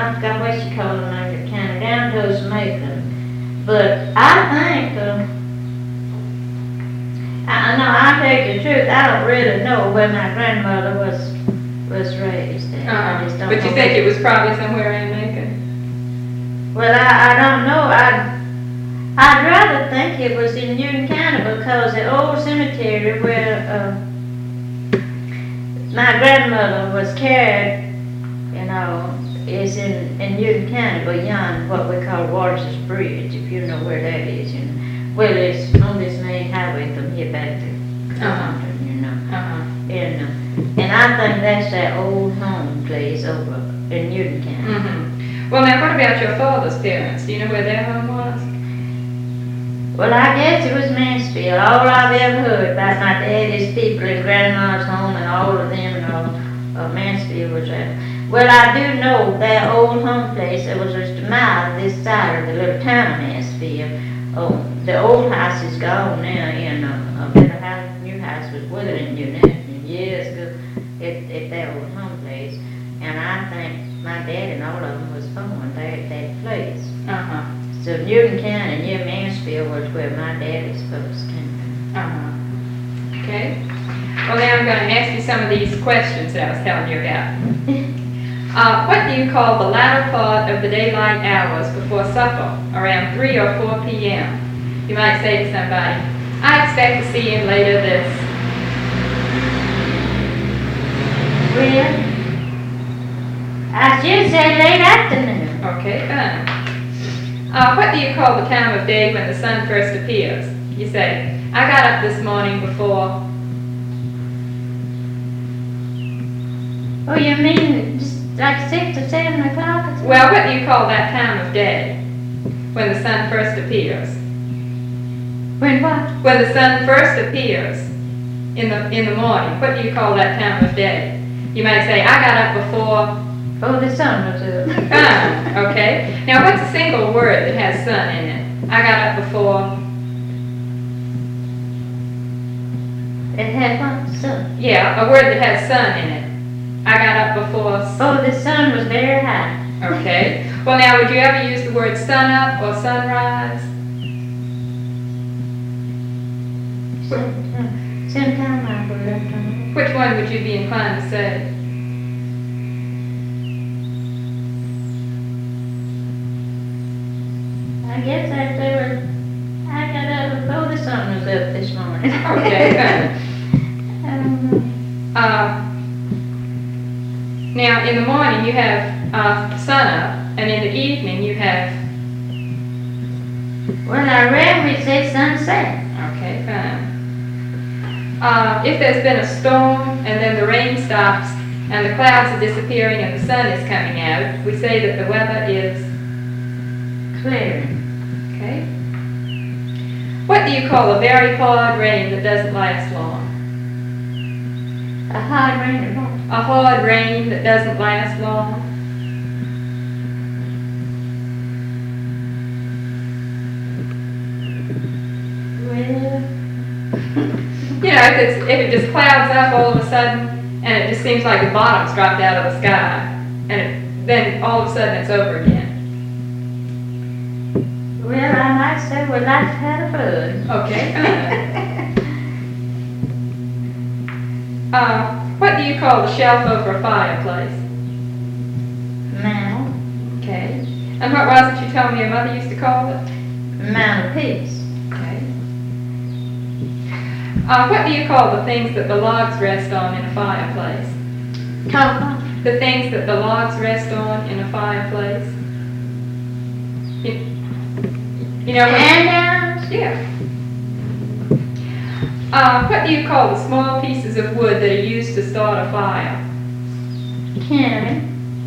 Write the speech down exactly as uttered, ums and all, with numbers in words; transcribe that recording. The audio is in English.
I forgot what she called them, like kind of down towards Macon. But I think, uh, I know, I tell you the truth, I don't really know where my grandmother was was raised at. I just don't But you know think where. it was probably somewhere in Macon? Well, I, I don't know. I'd, I'd rather think it was in Newton County because the old cemetery where uh, my grandmother was carried, you know, is in, in Newton County, beyond what we call Waters Bridge, if you know where that is. You know. Well, it's on this main highway from here back to Compton, you know. Uh-huh. And, uh, and I think that's that old home place over in Newton County. Mm-hmm. Well, now, what about your father's parents? Do you know where their home was? Well, I guess it was Mansfield. All I've ever heard about my daddy's people and grandma's home and all of them, and all, uh, Mansfield was there. Well, I do know that old home place, it was just a mile this side of the little town of Mansfield. Oh, the old house is gone now, and uh, a better house, new house was Withering United years ago at, at that old home place. And I think my dad and all of them was born there at that place. Uh-huh. So Newton County near Mansfield was where my daddy's folks came from. Uh-huh. Okay. Well, now I'm going to ask you some of these questions that I was telling you about. Uh, what do you call the latter part of the daylight hours before supper, around three or four p m? You might say to somebody, I expect to see him later this. Well, I should say late afternoon. Okay, fine. Uh, what do you call the time of day when the sun first appears? You say, I got up this morning before. Oh, you mean just like six or seven o'clock? Or something? Well, what do you call that time of day when the sun first appears? When what? When the sun first appears in the in the morning, what do you call that time of day? You might say, I got up before. Oh, the sun was up. Ah, okay. Now, what's a single word that has sun in it? I got up before. It had what? Sun. Yeah, a word that has sun in it. I got up before. Oh, the sun was very high. Okay. Well, now, would you ever use the word sun up or sunrise? Sometime I would. Which one would you be inclined to say? I guess I'd say, well, I got up before the sun was up this morning. Okay, good. I don't know. Uh, now, in the morning you have uh, sun up, and in the evening you have. Well, I read we say sunset. Okay, fine. Uh, if there's been a storm and then the rain stops and the clouds are disappearing and the sun is coming out, we say that the weather is Clearing. okay. What do you call a very hard rain that doesn't last long? A hard rain at morning. A hard rain that doesn't last long. Well, You know, if, it's, if it just clouds up all of a sudden and it just seems like the bottom's dropped out of the sky, and it, then all of a sudden it's over again. well, I might say, well, life had a bud. Okay. uh, what do you call the shelf over a fireplace? Mantle. Okay. And what was it you told me your mother used to call it? Mantelpiece. Okay. Uh, what do you call the things that the logs rest on in a fireplace? Cover. The things that the logs rest on in a fireplace? You, you know what? And Yeah. Uh, what do you call the small pieces of wood that are used to start a fire? uh, cannon.